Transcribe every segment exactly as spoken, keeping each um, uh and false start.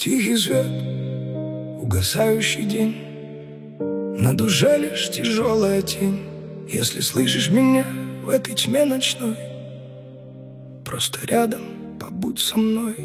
Тихий свет, угасающий день, на душе лишь тяжелая тень. Если слышишь меня в этой тьме ночной, просто рядом побудь со мной.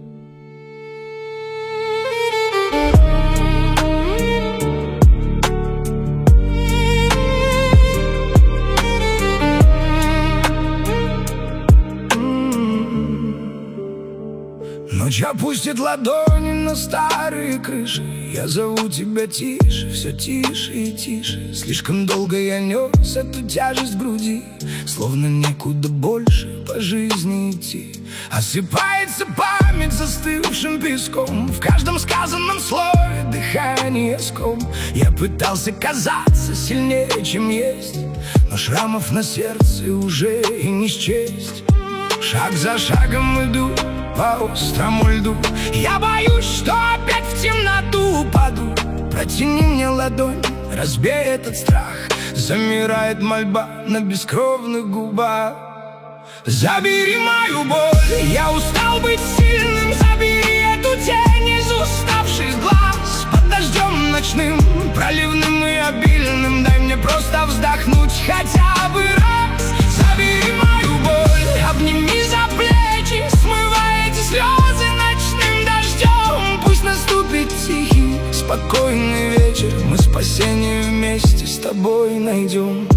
Ночь опустит ладони на старые крыши. Я зову тебя тише, все тише и тише. Слишком долго я нес эту тяжесть в груди, словно некуда больше по жизни идти. Осыпается память застывшим песком, в каждом сказанном слове дыхание ском. Я пытался казаться сильнее, чем есть, но шрамов на сердце уже и не счесть. Шаг за шагом иду по острому льду, я боюсь, что опять в темноту упаду. Протяни мне ладонь, разбей этот страх. Замирает мольба на бескровных губах. Забери мою боль, я устал быть сильным. Забери эту тень из уставших глаз. Под дождем ночным, проливным и обильным, дай мне просто вздохнуть хотя бы раз. Забери мою боль, обними за плечи, смывай эти слезы ночным дождем. Пусть наступит тихий, спокойный вечер, мы спасение вместе с тобой найдем.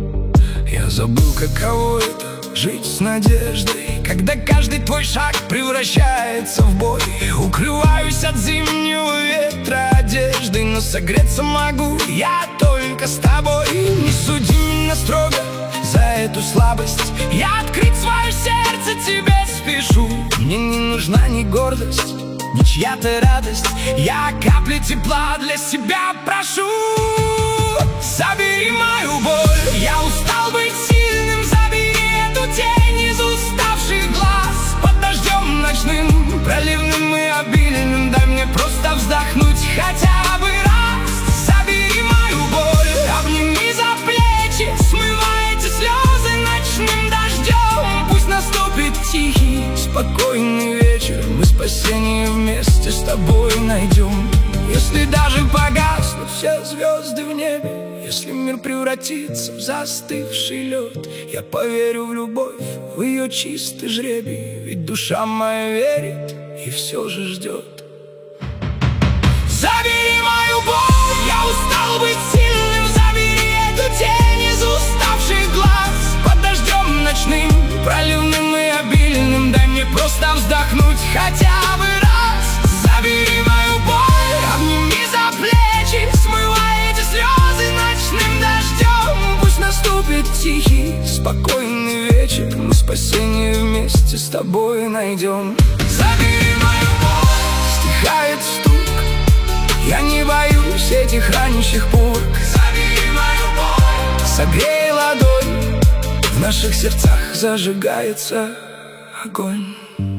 Я забыл, каково это — жить с надеждой, когда каждый твой шаг превращается в бой. Укрываюсь от зимнего ветра одеждой, но согреться могу я только с тобой. Не суди меня строго за эту слабость, я открыть свое сердце тебе спешу. Мне не нужна ни гордость, ни чья-то радость, я капли тепла для себя прошу. Забери мою боль, я устал быть сильным. Забери эту тень из уставших глаз. Под дождем ночным, проливным и обильным, дай мне просто вздохнуть хотя бы раз. Забери мою боль, обними за плечи, смывай эти слезы ночным дождем. Пусть наступит тихий, спокойный вечер, мы спасение вместе с тобой найдем. Если даже погаснут все звезды в небе, если мир превратится в застывший лед, я поверю в любовь, в ее чистый жребий, ведь душа моя верит и все же ждет. Забери мою боль, я устал быть сильным. Забери эту тень из уставших глаз. Под дождем ночным, проливным и обильным, дай мне просто вздохнуть хотя бы раз. Забери мою боль, обними за плечи, смывай эти слезы ночным дождем. Пусть наступит тихий, спокойный вечер, мы спасение вместе с тобой найдем. Забери мою боль, стихает стук, я не боюсь этих ранящих пулок. Забери мою боль, согрей ладонь, в наших сердцах зажигается огонь.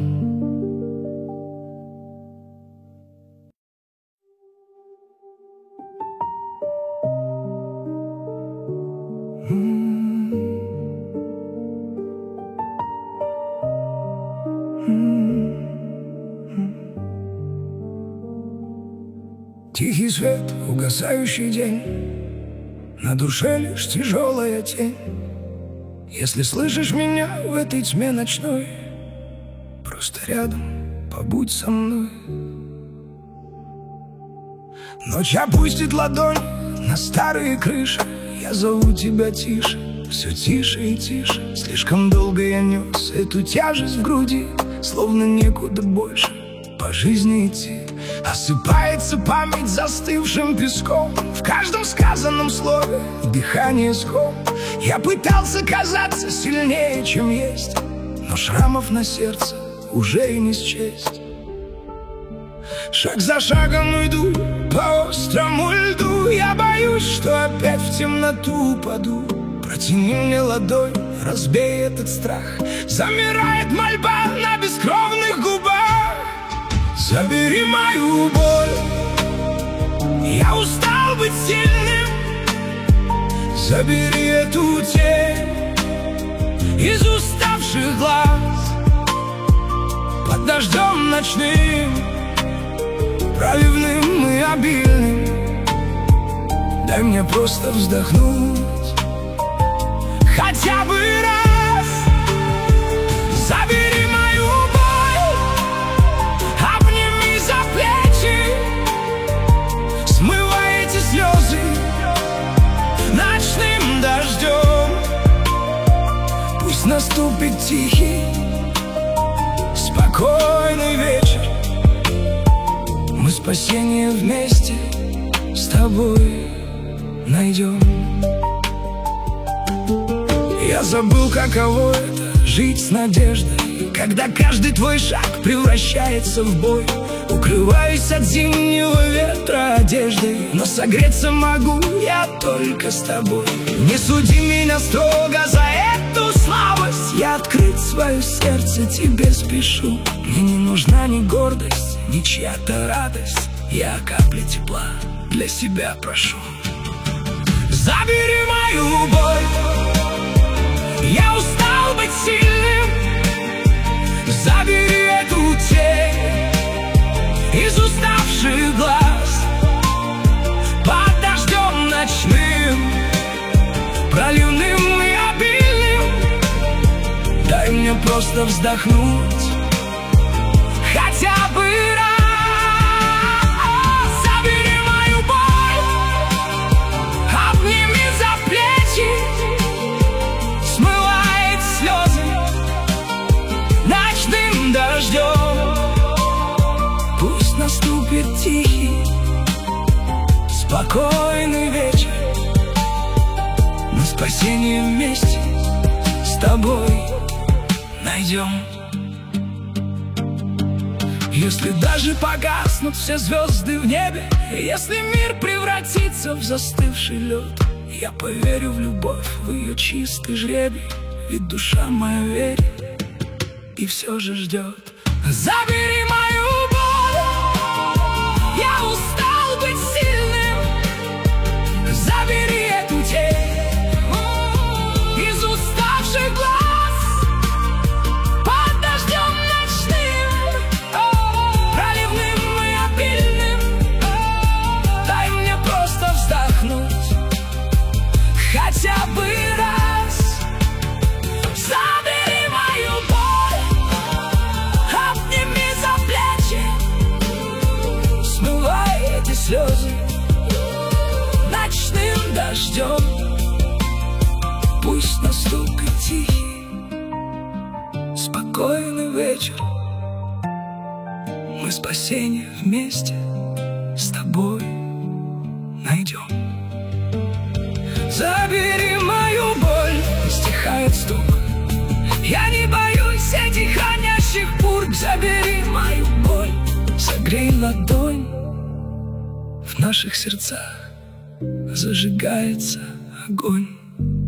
Тихий свет, угасающий день, на душе лишь тяжелая тень. Если слышишь меня в этой тьме ночной, просто рядом побудь со мной. Ночь опустит ладонь на старые крыши, я зову тебя тише, все тише и тише. Слишком долго я нес эту тяжесть в груди, словно некуда больше по жизни идти. Осыпается память застывшим песком, в каждом сказанном слове дыхание ском. Я пытался казаться сильнее, чем есть, но шрамов на сердце уже и не счесть. Шаг за шагом иду по острому льду, я боюсь, что опять в темноту упаду. Протяни мне ладонь, разбей этот страх. Замирает мольба на бескровных губах. Забери мою боль, я устал быть сильным. Забери эту тень из уставших глаз. Под дождем ночным, обильным. Дай мне просто вздохнуть хотя бы раз. Забери мою боль, обними за плечи, смывай эти слезы ночным дождем. Пусть наступит тихий, спокойный вечер. Мы спасение вместе с тобой найдем. Я забыл, каково это — жить с надеждой, когда каждый твой шаг превращается в бой. Укрываюсь от зимнего ветра одеждой, но согреться могу я только с тобой. Не суди меня строго за эту слабость, я открыть свое сердце тебе спешу. Мне не нужна ни гордость, ни чья-то радость, я капли тепла для себя прошу. Забери мою боль, я устал быть сильным. Забери эту тень из уставших глаз. Под дождем ночным, проливным и обильным, дай мне просто вздохнуть хотя бы раз. Забери мою боль, обними за плечи, смывай эти слезы ночным дождем. Пусть наступит тихий, спокойный вечер. Мы спасение вместе с тобой найдем. Если даже погаснут все звезды в небе, если мир превратится в застывший лед, я поверю в любовь, в ее чистый жребий, ведь душа моя верит и все же ждет. Забери мою боль, я устал быть сильным. Забери эту тень из уставших глаз. Под дождем ночным, проливным и обильным, дай мне просто вздохнуть хотя бы раз. Забери мою боль, обними за плечи, смывай эти слезы ночным дождем. Пусть наступит тихий, спокойный вечер. Мы спасение вместе с тобой найдем. Забери мою боль, стихает стук, я не боюсь этих хонящих пург. Забери мою боль, согрей ладонь, в наших сердцах зажигается огонь.